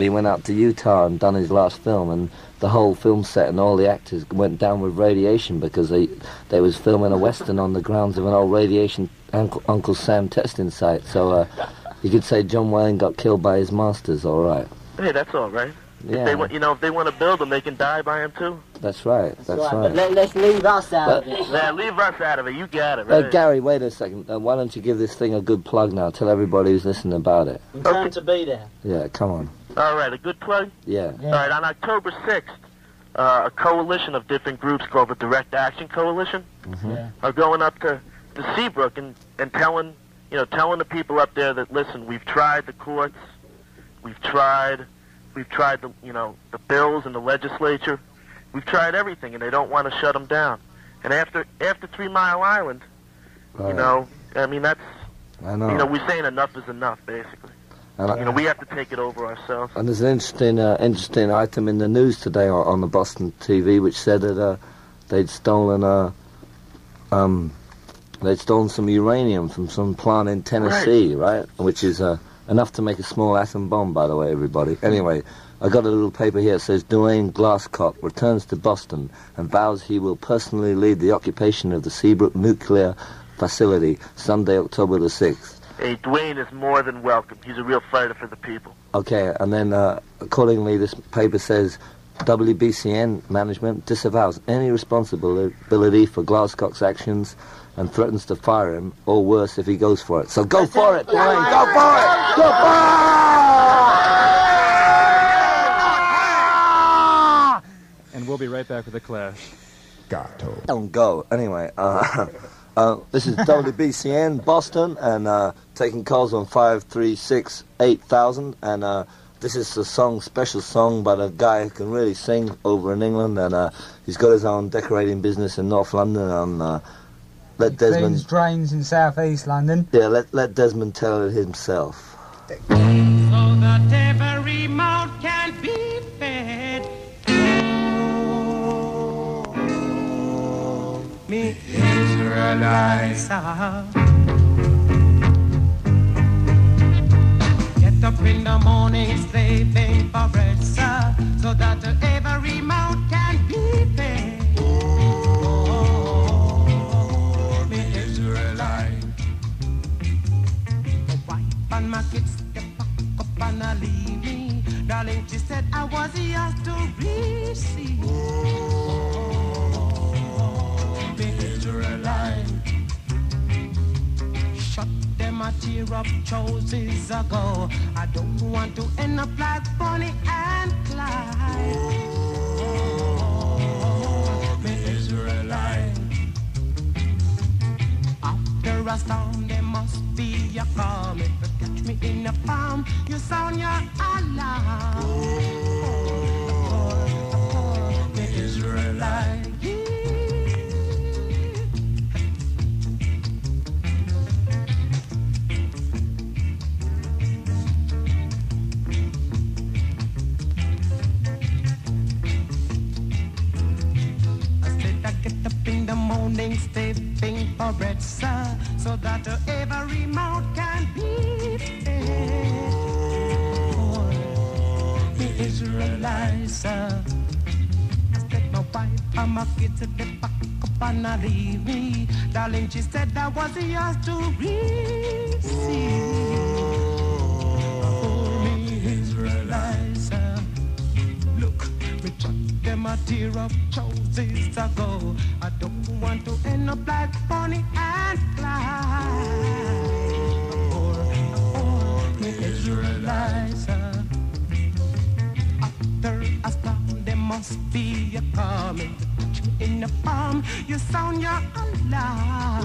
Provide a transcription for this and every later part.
He went out to Utah and done his last film, and the whole film set and all the actors went down with radiation because they was filming a western on the grounds of an old radiation Uncle Sam testing site. So you could say John Wayne got killed by his masters, all right. Hey, that's all right. Yeah. If they want, if they want to build them, they can die by him too. That's right. That's right. But let's leave us out of it. Yeah, leave us out of it. You got it, right? Gary, wait a second. Why don't you give this thing a good plug now? Tell everybody who's listening about it. I'm trying to be there. Yeah, come on. All right, a good plug? Yeah. All right, on October 6th, a coalition of different groups called the Direct Action Coalition are going up to Seabrook and telling the people up there that, listen, we've tried the courts, we've tried the bills in the legislature, we've tried everything, and they don't want to shut them down. And after 3 Mile Island, Right. That's, I know. we're saying enough is enough, basically. And We have to take it over ourselves. And there's an interesting item in the news today on the Boston TV which said that they'd stolen some uranium from some plant in Tennessee, right? Which is enough to make a small atom bomb, by the way, everybody. Anyway, I got a little paper here that says Dwayne Glasscock returns to Boston and vows he will personally lead the occupation of the Seabrook nuclear facility Sunday, October the 6th. Hey, Dwayne is more than welcome. He's a real fighter for the people. Okay, and then accordingly, this paper says WBCN management disavows any responsibility for Glasscock's actions and threatens to fire him, or worse if he goes for it. So go for it, Dwayne! Go for it! Go for it! And we'll be right back with The Clash. Gato. Don't go. Anyway, this is WBCN Boston, and taking calls on 536-8000, and this is a special song by a guy who can really sing over in England, and he's got his own decorating business in North London, and let Desmond... Cleans drains in South East London. Yeah, let Desmond tell it himself. So that every mouth can be fed. Oh, me Israelites get up in the morning, slaving for bread, sir, so that every mouth can be fed. Oh, me Israelite. The wife and my kids, they pack up and I leave me. Darling, she said I was yours to receive. Oh, me Israelite. Shut them a tear up choices ago. I don't want to end up like Bonnie and Clyde. Oh, me Israelite. After a storm, there must be a calm. If you catch me in a farm, you sound your alarm. Oh, me Israelite. Morning, stepping for bread, sir, so that every mouth can be fed. Oh, the Israelites, sir. I said my wife and my kids to the back up and I leave me. Darling, she said I was yours to receive. Oh, the Israelites, sir. Look, me chuck them a tear up choices ago. I don't want to end up like Bonnie and Clyde. Oh, the Israelites. After a storm, there must be a coming. Touch me in the palm, you sound your alarm.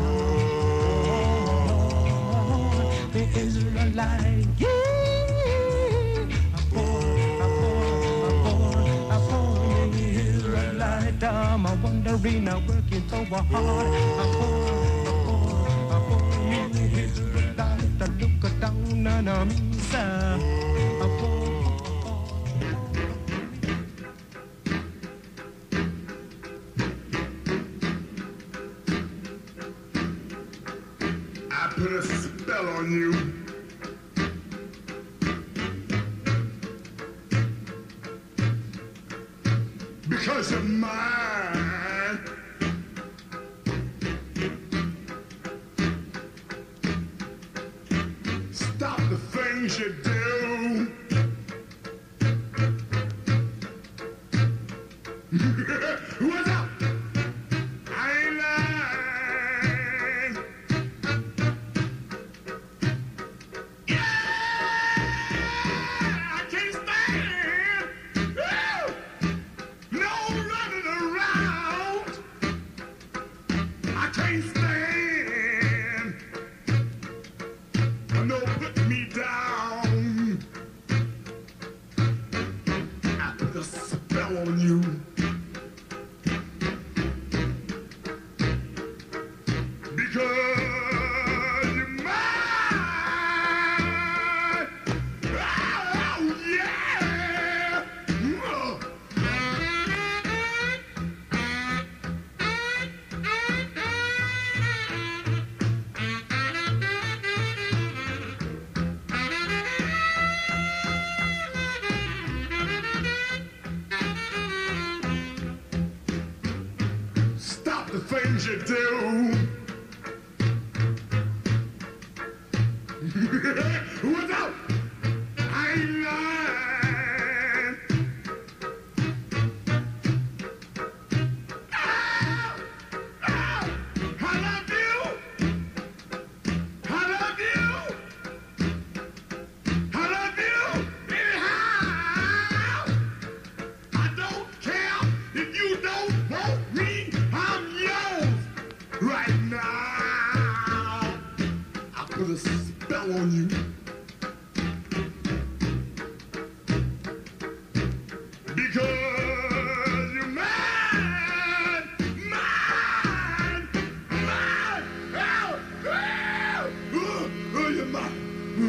Oh, the Israelites. Yeah. I'm wondering, I'm working so hard. I'm Israelite, look down on me, sir. I put a spell on you. 'cause you're mine. Stop the things you do. What's up? I ain't lying. Yeah, I can't stand. Woo! No running around. I can't stand. No put me down. I put a spell on you. Because you're mine. Oh, yeah. Stop the things you do. What's up? I ain't lying. Ow! Ow! I love you. I love you. I love you. Anyhow, I don't care if you don't want me. I'm yours right now. I put a spell on you. Because you're mine, mine, mine. Oh, you're mine.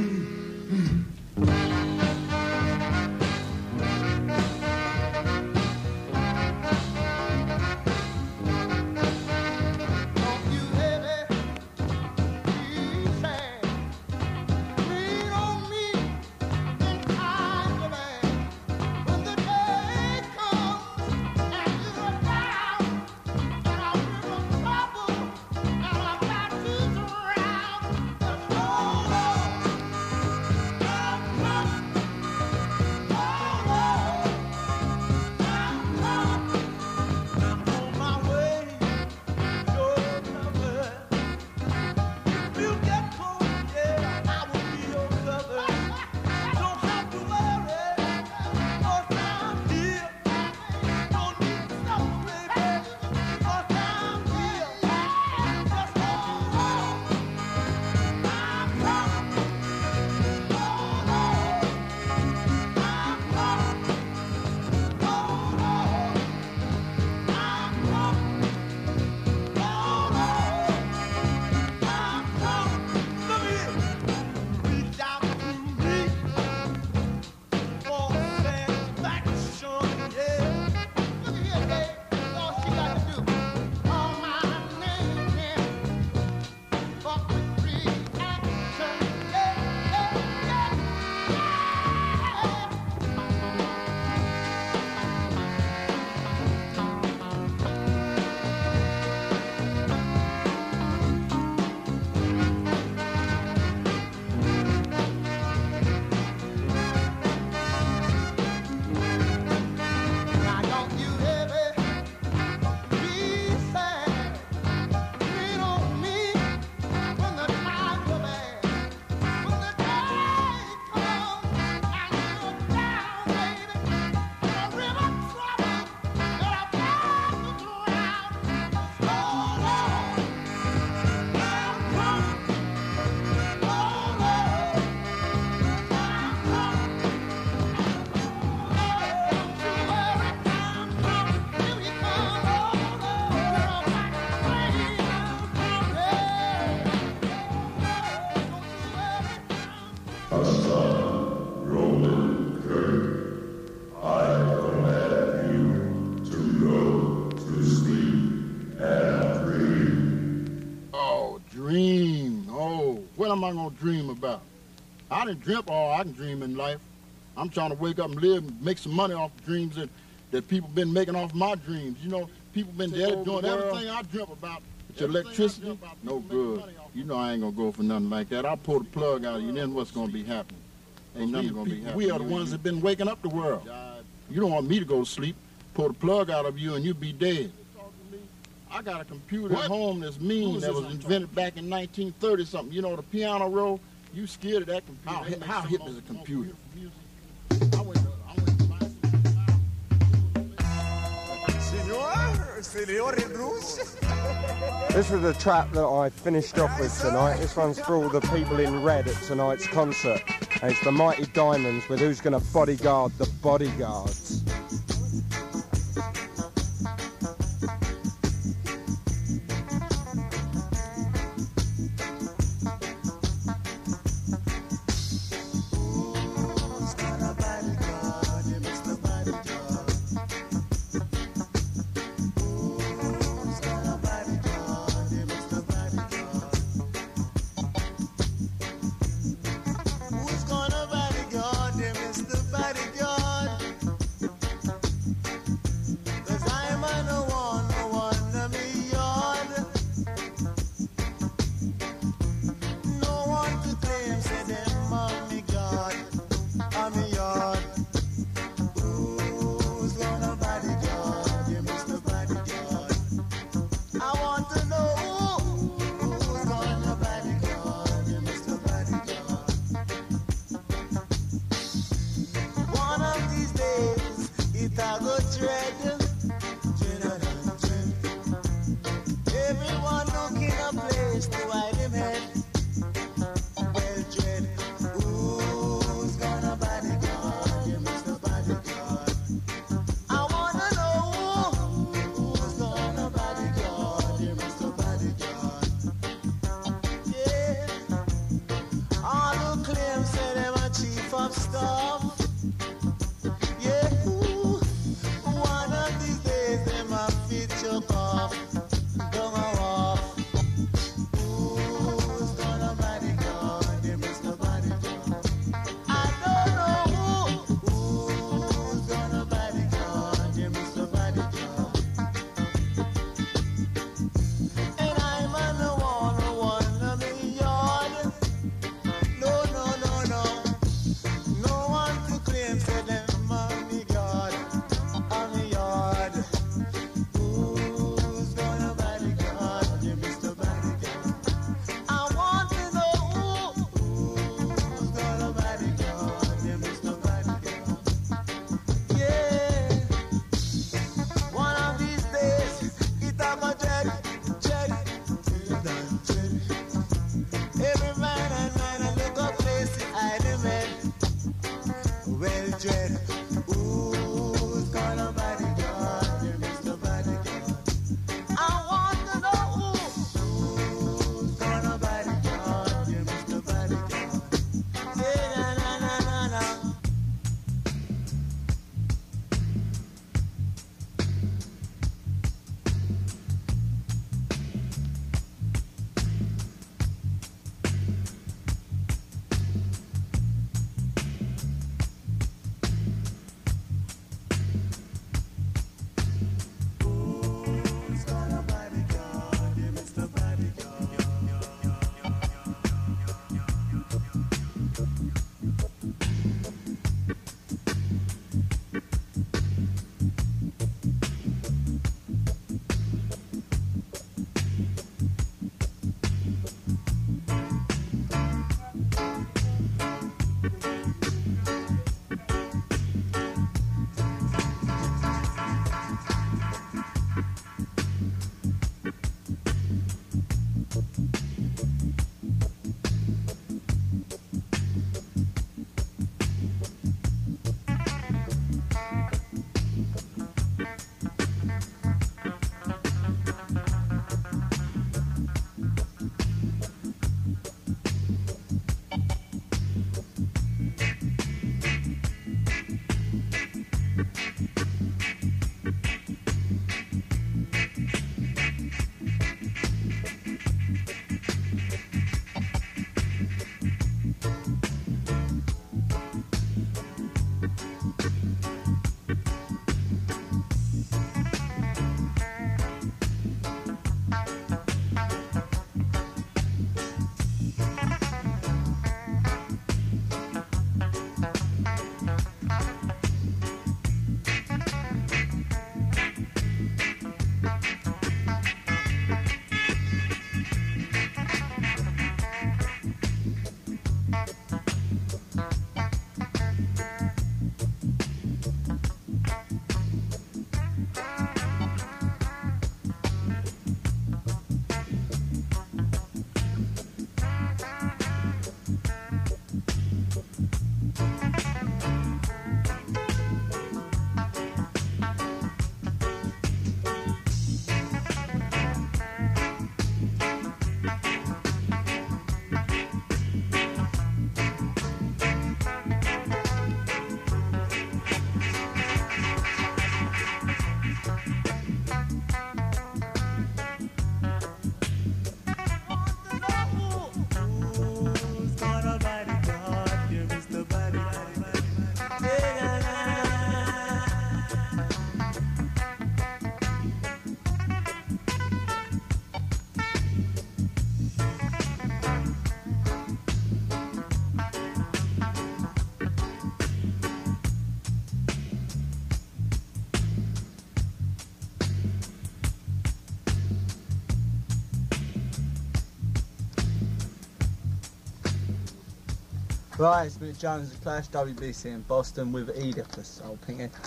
What am I going to dream about? I didn't dream all I can dream in life. I'm trying to wake up and live and make some money off the dreams that people been making off my dreams. You know, people been there doing everything I dreamt about. But your electricity, no good. You know I ain't gonna go for nothing like that. I'll pull the plug out of you, then what's gonna be happening? Ain't nothing gonna be happening. We are the ones that been waking up the world. You don't want me to go to sleep, pull the plug out of you, and you be dead. I got a computer at home that's mean, that was invented back in 1930-something. You know, the piano roll, you scared of that computer. How hip is a computer? This was the track that I finished off with tonight. This one's for all the people in red at tonight's concert. And it's the Mighty Diamonds with Who's Gonna Bodyguard the Bodyguards. Right, it's Mick Jones, The Clash, WBC in Boston with Oedipus. I'll ping in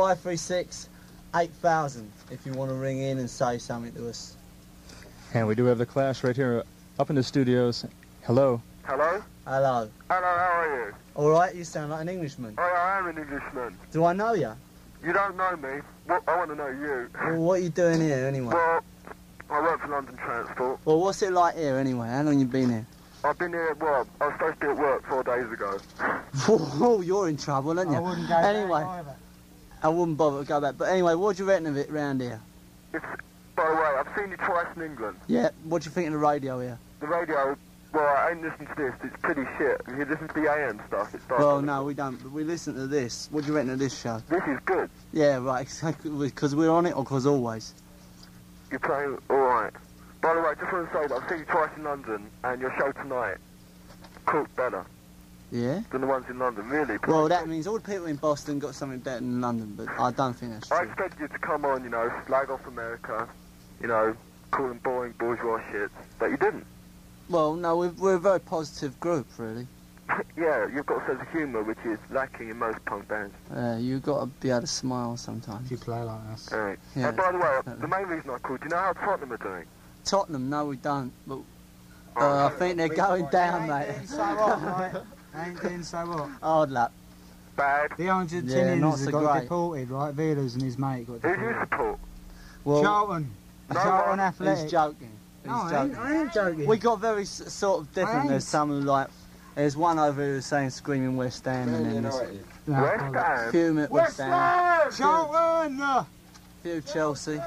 536-8000 if you want to ring in and say something to us. And we do have The Clash right here up in the studios. Hello. Hello? Hello. Hello, how are you? Alright, you sound like an Englishman. Oh, I am an Englishman. Do I know you? You don't know me. Well, I want to know you. Well, what are you doing here anyway? Well, I work for London Transport. Well, what's it like here anyway? How long you been here? I've been here, well, I was supposed to be at work 4 days ago. Oh, you're in trouble, aren't you? I wouldn't go anyway, back either. I wouldn't bother to go back. But anyway, what do you reckon of it round here? It's, by the way, I've seen you twice in England. Yeah, what do you think of the radio here? The radio, well, I ain't listened to this. It's pretty shit. If you listen to the AM stuff, it's dark. Well, no, we don't. But we listen to this. What do you reckon of this show? This is good. Yeah, right, exactly. Because we're on it or because always? You're playing alright. By the way, just want to say that I've seen you twice in London, and your show tonight cooked better Yeah? than the ones in London, really. Well, that means all the people in Boston got something better than London, but I don't think that's I true. expected you to come on, you know, slag off America, you know, call them boring bourgeois shit, but you didn't. Well, no, we're a very positive group, really. Yeah, you've got a sense of humour, which is lacking in most punk bands. You've got to be able to smile sometimes. You play like us. Right. Yeah, And by the way, definitely. the main reason I called, do you know how Tottenham are doing? Tottenham, no, we don't. But I think they're going down, mate. Ain't so what, mate? Ain't doing so what? Hard luck. Bad. The Yeah, Argentinians not so have got great. deported, right? Vilas and his mate got Who do you deported. support? Well, Charlton. No, Charlton no, Athletic. he's joking. No, He's I ain't, joking. I ain't joking. We got very sort of different. ain't. There's some who like. There's one over here who's saying screaming West Ham, and then there's No, West bollocks. Ham? few at West Ham, Charlton! few Chelsea.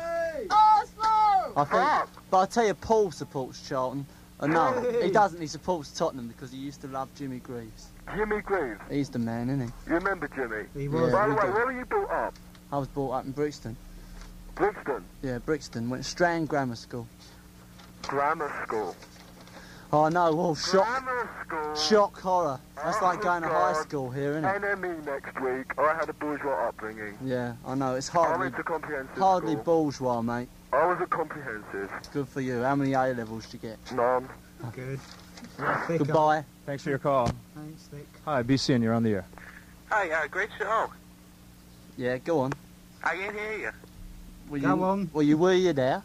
Oslo! I think, but I tell you, Paul supports Charlton. No, he doesn't. He supports Tottenham because he used to love Jimmy Greaves. Jimmy Greaves. He's the man, isn't he? You remember Jimmy? He was. By the we way, do. where were you brought up? I was brought up in Brixton. Brixton. Yeah, Brixton. Went to Strand Grammar School. Grammar school. Oh no, well, shock, Grammar school. shock horror. That's Oh, like going to high God. school here, isn't it? NME next week. I had a bourgeois upbringing. Yeah, I know. It's I hardly, went to comprehensive hardly school. bourgeois, mate. I was at comprehensive. Good for you. How many A levels did you get? None. Good. Goodbye. Thanks for your call. Thanks, Dick. Hi, BC, and you're on the air. Hi, great show. Yeah, go on. I can hear you. Were Go on. Were you there?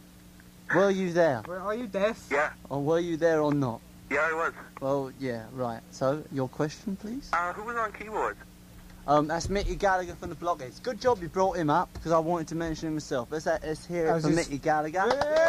Were you there? Well, are you deaf? Yeah, Or were you there or not? yeah, I was. Well, yeah, right. So, your question, please? Who was on keyboards? That's Mickey Gallagher from the Blockheads. Good job you brought him up, because I wanted to mention him myself. Let's hear it How's from his- Mickey Gallagher.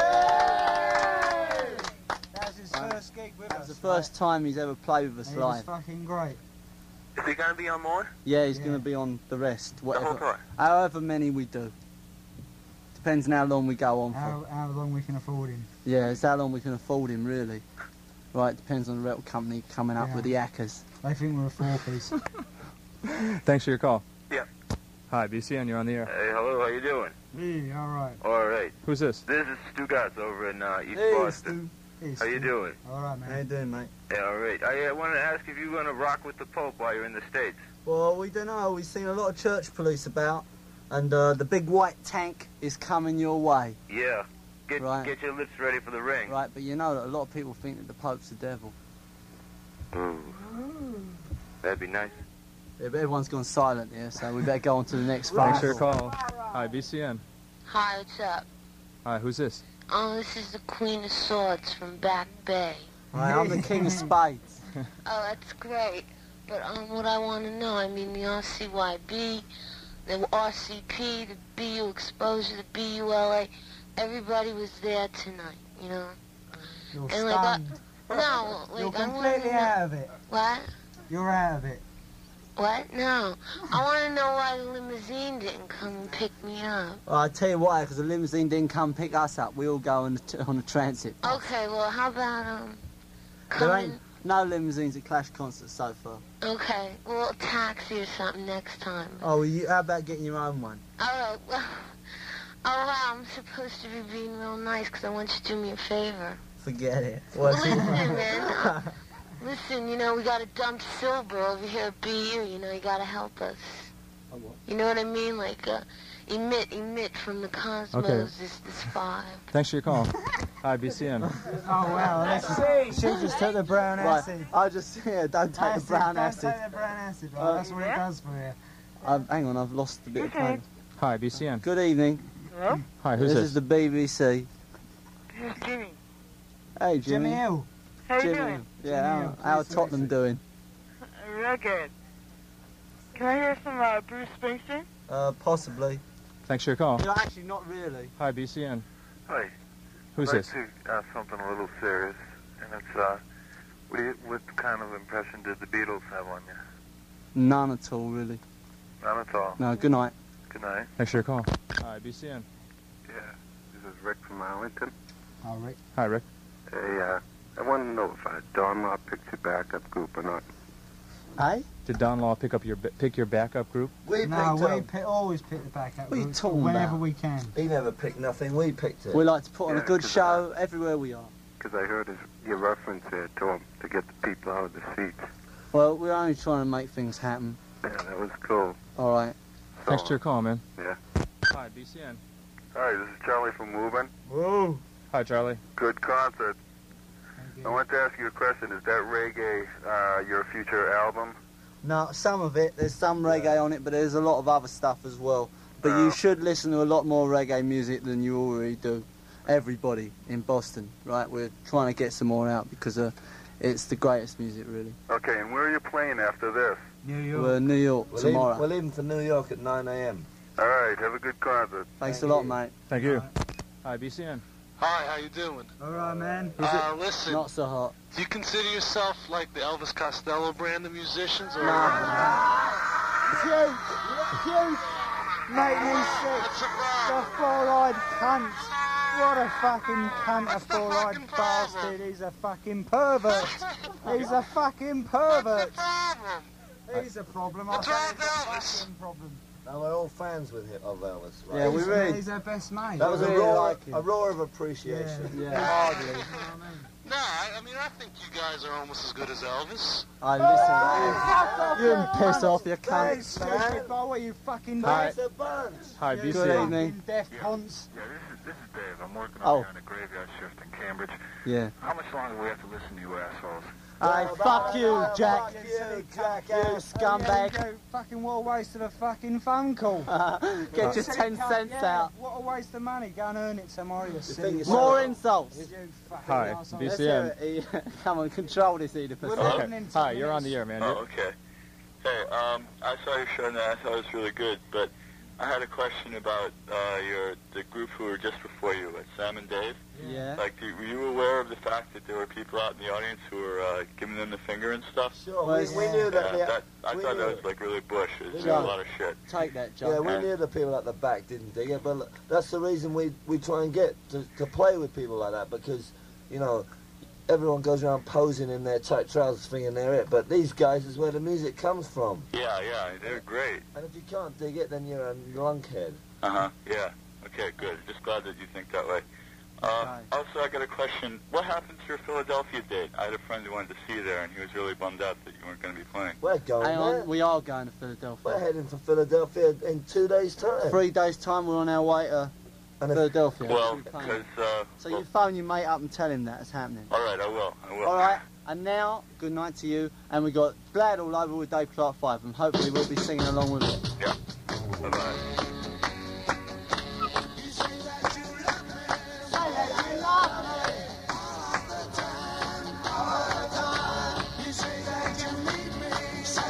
That's his first gig with It's us. the first time he's ever played with us He was live. fucking great. Is he going to be on more? Yeah, he's Yeah. going to be on the rest, The whole whatever. tour? However many we do. Depends on how long we go on for. How long we can afford him. Yeah, it's how long we can afford him, really. Right, depends on the record company coming up Yeah. with the hackers. They think we're a four-piece. Thanks for your call. Yeah. Hi, BC, and you're on the air. Hey, hello, how you doing? Yeah, alright. All right. Who's this? This is Stu Gatz over in East Hey, Boston. How you doing? Alright, man. How you doing, mate? Yeah, all right. I wanted to ask if you're going to rock with the Pope while you're in the States. Well, we don't know. We've seen a lot of church police about, and the big white tank is coming your way. Yeah. Get Right. get your lips ready for the ring. Right, but you know that a lot of people think that the Pope's the devil. Ooh. That'd be nice. Yeah, but everyone's gone silent here, so we better go on to the next phone. Thanks for your call. Hi, BCN. Hi, what's up? Hi, who's this? Oh, this is the Queen of Swords from Back Bay. Right, I'm the King of Spades. Oh, that's great. But what I want to know, I mean, the RCYB, the RCP, the BU Exposure, the BULA, everybody was there tonight, you know? You're and stunned. No, like, You're I wanna completely know- out of it. What? You're out of it. What? No. I want to know why the limousine didn't come and pick me up. Well, I'll tell you why, because the limousine didn't come pick us up. We all go on the transit. Okay, well, how about, There coming... ain't no limousines at Clash concerts so far. Okay, well, a taxi or something next time. Oh, well, how about getting your own one? All right, well... Oh, wow, I'm supposed to be being real nice because I want you to do me a favor. Forget it. Listen, man. Listen, you know, we got to dump silver over here at BU. You know, you got to help us. You know what I mean? Like, emit from the cosmos Okay. this fire. Thanks for your call. Hi, BCN. Oh, wow. She just took the brown Right, acid. don't take the brown acid. Don't take the brown acid, right? That's what it does for you. Hang on, I've lost a bit of paper. Hi, BCN. Good evening. Hello? Hi, who's This this? is the BBC. Here's Jimmy. Hey, Jimmy. Jimmy Hill. How you Jimmy. doing? Yeah, how Tottenham doing? Real good. Can I hear some Bruce Springsteen? Possibly. Thanks for your call. No, actually, not really. Hi, BCN. Hi. Who's I'd this? like to ask something a little serious, and it's, what kind of impression did the Beatles have on you? None at all, really. None at all. No, good night. Good night. Thanks for your call. Hi, BCN. Yeah, this is Rick from Arlington. Oh, Rick. Hi, Rick. Hey, I want to know if Don Law picked your backup group or not. Hey? Did Don Law pick your backup group? We No, picked we always pick the back up What are you group talking whenever about? we can. He never picked nothing. We picked it. We like to put on a Yeah, good 'cause, show everywhere we are. Because I heard your reference there to him to get the people out of the seats. Well, we're only trying to make things happen. Yeah, that was cool. All right. Thanks for your call, man. Yeah. Hi, BCN. Hi, this is Charlie from Woburn. Whoa. Hi, Charlie. Good concert. I want to ask you a question. Is that reggae your future album? No, some of it. There's some reggae on it, but there's a lot of other stuff as well. But you should listen to a lot more reggae music than you already do. Everybody in Boston, right? We're trying to get some more out because it's the greatest music, really. Okay, and where are you playing after this? New York. We're in New York tomorrow. We're leaving for New York at 9 a.m. All right, have a good concert. Thanks a lot, mate. Thank you. Hi, BCN. Hi, how you doing? All right, man. Listen, Not so hot. do you consider yourself like the Elvis Costello brand of musicians? Or Cute. Make me sick. The four-eyed cunt. What a fucking cunt, a four-eyed bastard. He's a fucking pervert. He's a fucking pervert. He's a problem. I think he's a fucking problem. And we're all fans of Elvis, right? Yeah, we really. He's our best mate. That was we a really roar, like him. a roar of appreciation. Yeah, hardly. no, I mean, I think you guys are almost as good as Elvis. I listen. You can piss off, you Hey, cunt. stupid boy, what you fucking Hi. It's a bunch. Hi, You Good BCN. evening. fucking deaf cunts. Yeah, this is Dave. I'm working Oh. on a graveyard shift in Cambridge. Yeah. How much longer do we have to listen to you assholes? Hey, fuck you, Jack. Fuck you, You jackass. scumbag. There you go. Fucking what a waste of a fucking phone call. Get your 10 cents out. What a waste of money. Go and earn it tomorrow, you silly think it's- More insults. You fucking Hi, arsehole. Let's BCN. hear it. Come on, control this, Oedipus. We're Okay. listening to Hi, you. you're on the air, man. Oh, okay. Hey, I saw your show and I thought it was really good, but I had a question about the group who were just before you, Sam and Dave. Yeah. Like, were you aware of the fact that there were people out in the audience who were giving them the finger and stuff? Sure, Well, we knew that. I we thought knew that was it. like really bush. It was Yeah. a lot of shit. Take that, John. Yeah, we knew the people at the back didn't dig it, but that's the reason we try and get to play with people like that, because, you know, everyone goes around posing in their tight trousers thinking they're it, but these guys is where the music comes from. Yeah, they're great. And if you can't dig it, then you're a lunkhead. Uh-huh, yeah. Okay, good. Just glad that you think that way. Also, I got a question. What happened to your Philadelphia date? I had a friend who wanted to see you there, and he was really bummed out that you weren't going to be playing. We're going Hang there. on, we are going to We're Philadelphia. heading for Philadelphia in 2 days' time. 3 days' time, we're on our way to And if, Philadelphia. Well, We're playing. because... So you phone your mate up and tell him that it's happening. all right, I will. All right, and now, good night to you. And we got Glad All Over with Dave Clark 5, and hopefully we'll be singing along with it. Yeah. Bye-bye. You say that you need me.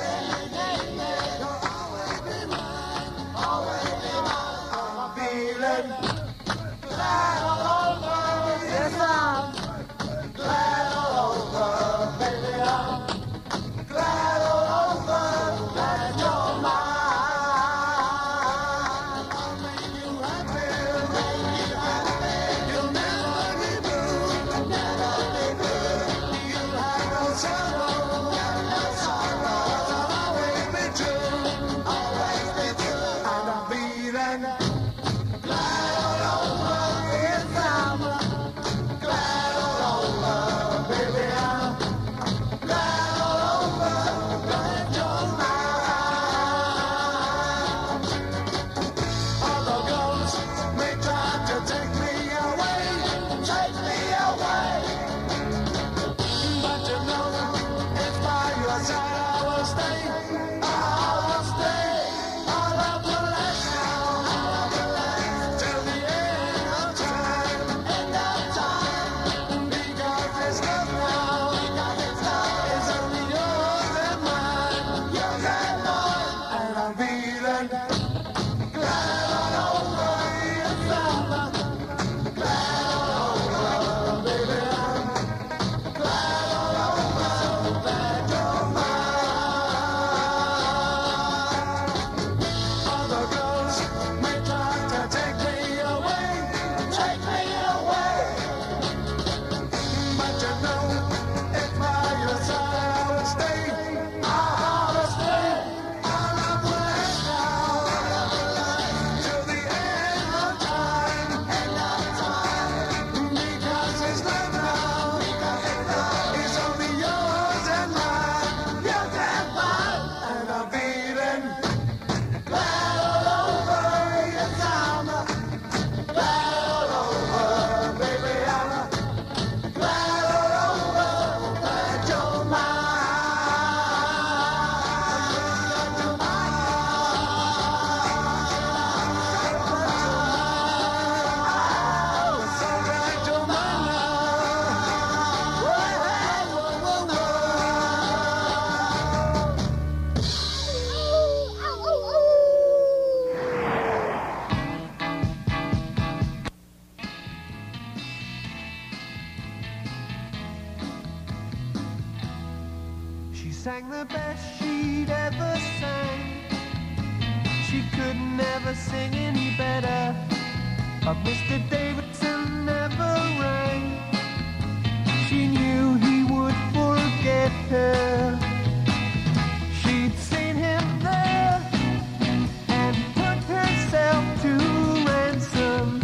never sing any better, but Mr. Davidson never rang. She knew he would forget her. She'd seen him there and put herself to ransom.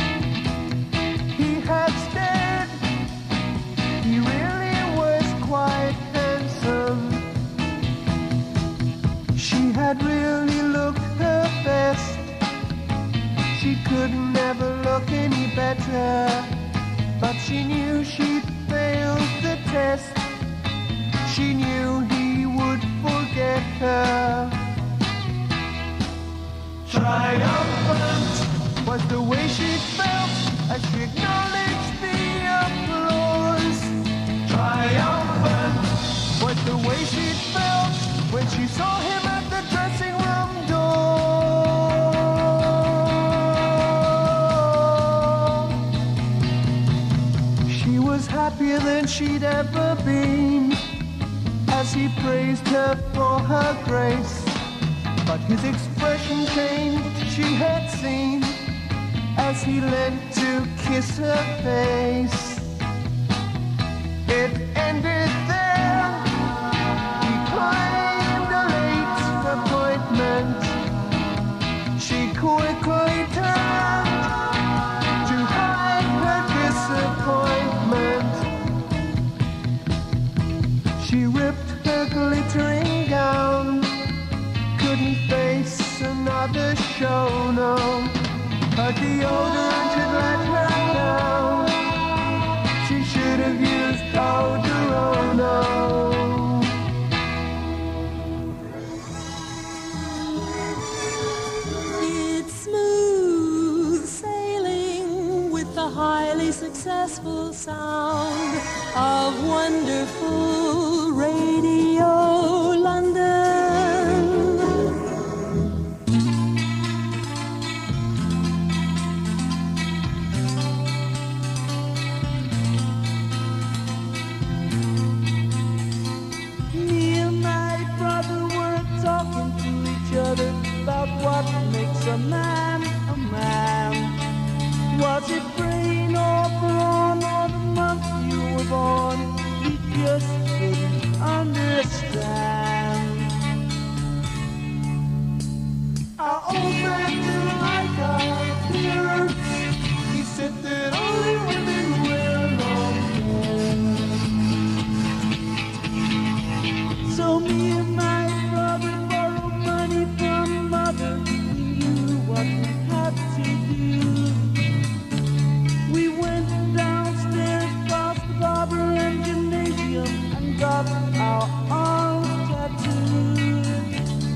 He had stared, he really was quite handsome. She had really looked her best. She could never look any better, but she knew she'd failed the test. She knew he would forget her. Triumphant was the way she felt as she acknowledged the applause. Triumphant was the way she felt when she saw him at the dressing room door. She was happier than she'd ever been as he praised her for her grace. But his expression changed, she had seen, as he leant to kiss her face. It ended there. He claimed a late appointment. She quickly turned to hide her disappointment. She ripped her glittering gown, couldn't face another show, no. Her deodorant had let her down. She should have used Odorono. It's smooth sailing with the highly successful sound of wonderful Radio London. About what makes a man a man. Was it brain or brawn or the month you were born? He just couldn't understand. Our old man didn't like our appearance. He said that only women wear long hair. So me and my brother borrowed money from mother. We knew what we had to do. We went downstairs past the barber and gymnasium and got our arms tattooed.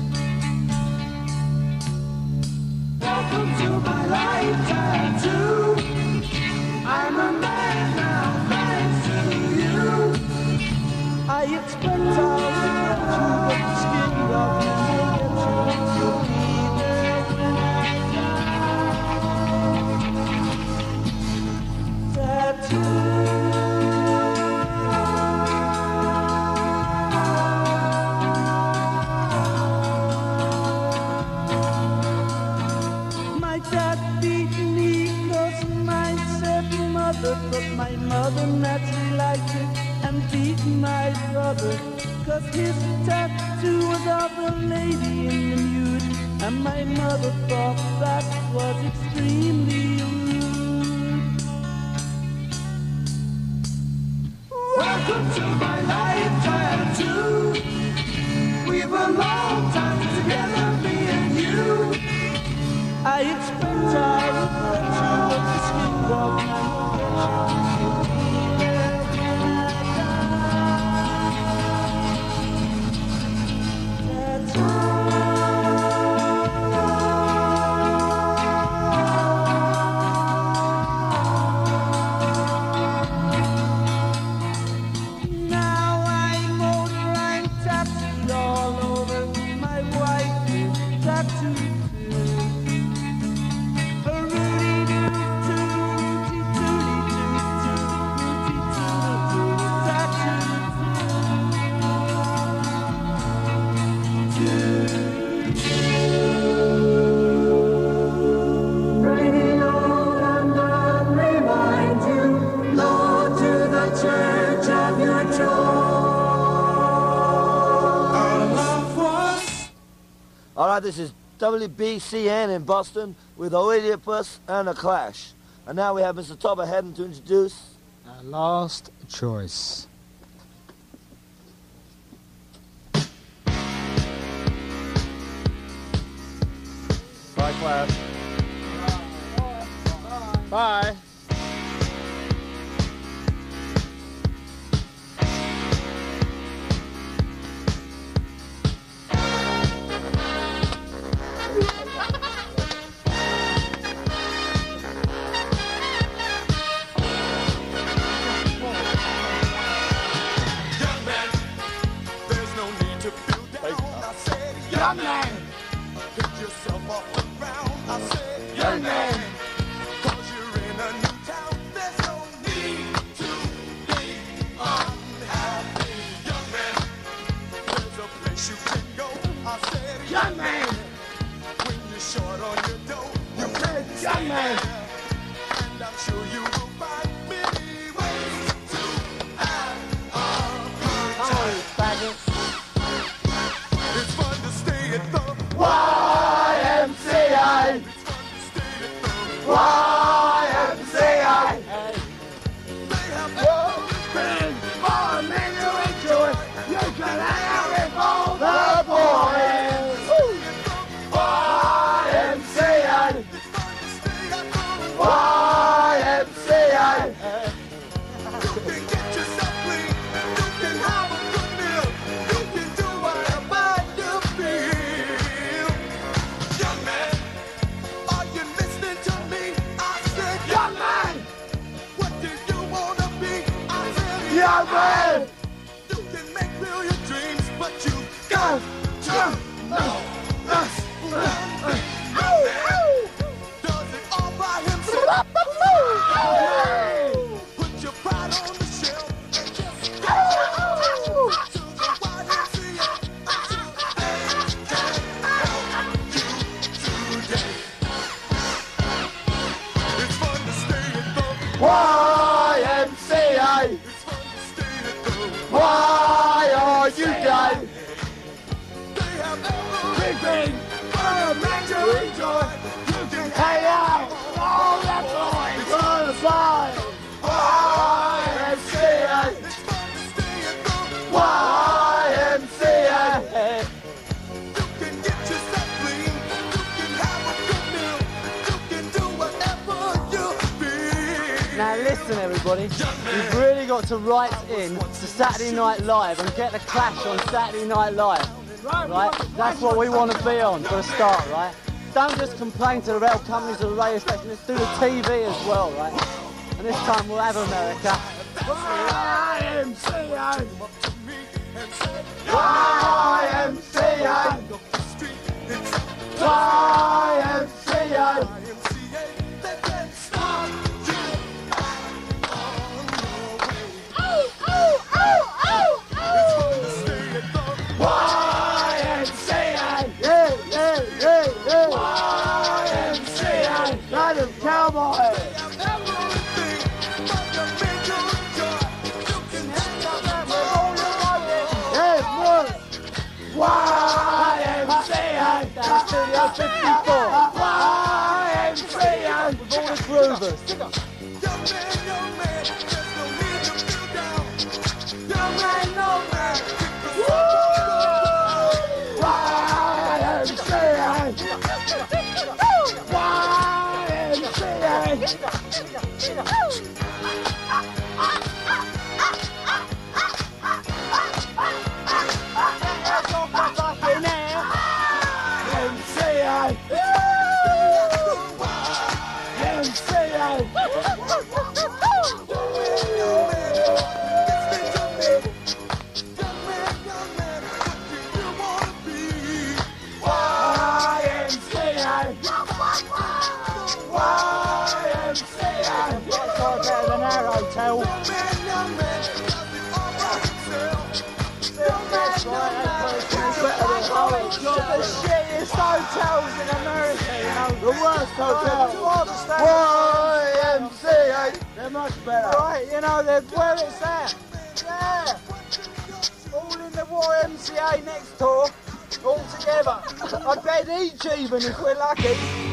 Welcome to my life tattoo. I'm a man now, thanks to you. I expect I'll regret you, but the skin of you will get you. You'll be there when I die. Tattoo. My dad beat me 'cause mine said mother, but my mother naturally liked it and beat my brother 'cause his tattoo was of a lady in the nude, and my mother thought that was extremely rude. Welcome to my life tattoo. We've a long time together, me and you. I expect I regret you, but the skin dog man will get you. Now I'm older, I'm tattooed all over. My All right, this is WBCN in Boston with Oedipus and The Clash. And now we have Mr. Topper Headden to introduce... Our last choice. Bye, class. Bye. Young man, pick yourself off the ground. I said, young man, 'cause you're in a new town. There's no need to be unhappy. Young man, there's a place you can go. I said, young man, when you're short on your dough. You said, young man, and I'm sure you will find many ways to have a good time. It's fun to stay at the YMCA. YMCA. They have been fun and you enjoy. You can hang out with all the boys. YMCA. YMCA. You can get yourself clean. You can have a good meal. You can do whatever you feel. Young man, are you listening to me? I said, young man, what do you wanna be? I said, young man, you can make real your dreams, but you got to know this one thing. Young man does it all by himself. Put your pride on the shelf and just go to the YMCA. It's fun to stay at the YMCA. It's fun to stay at the YRUK. They have everything for a man to enjoy. You can hang out with all the boys on the side. YMCA. It's fun to stay at the YMCA. You can get yourself clean. You can have a good meal. You can do whatever you feel. Now listen everybody, you've really got to write in to Saturday Night Live and get the Clash on Saturday Night Live, right? That's what we want to be on for a start, right? Don't just complain to the rail companies or the radio stations, let's do the TV as well, right? And this time we'll have America. YMCA. YMCA. YMCA. They can stop you on your way. It's fun to stay at the YMCA. YMCA. Let him cowboy. YMCA. That's Studio 54. YMCA. With all the groovers. Young man, there's no need to feel down. Young man, no man. The shittiest hotels in America, you know. The worst hotels. YMCA. They're much better. Right, you know, they're where it's at. Yeah. All in the YMCA next door. all together. I bet each even if we're lucky.